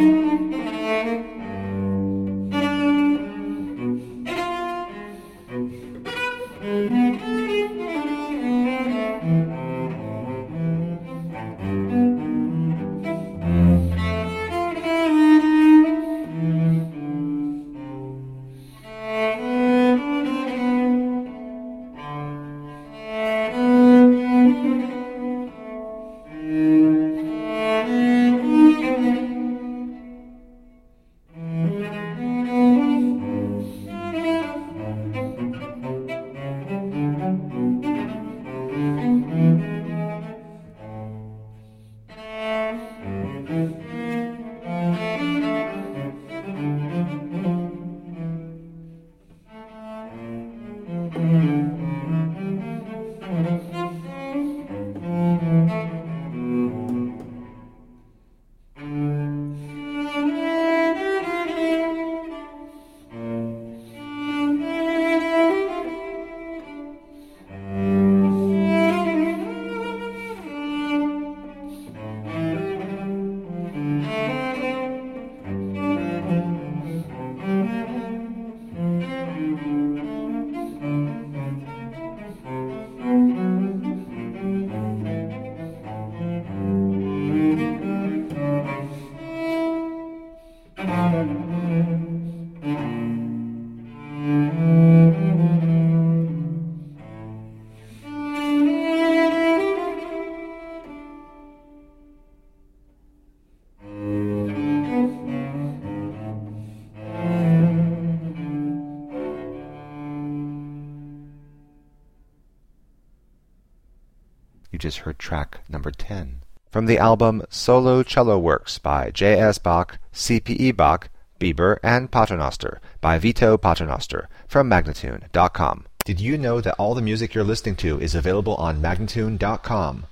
You just heard track number 10 from the album Solo Cello Works by J.S. Bach, C.P.E. Bach, Bieber, and Paternoster by Vito Paternoster from Magnatune.com. Did you know that all the music you're listening to is available on Magnatune.com?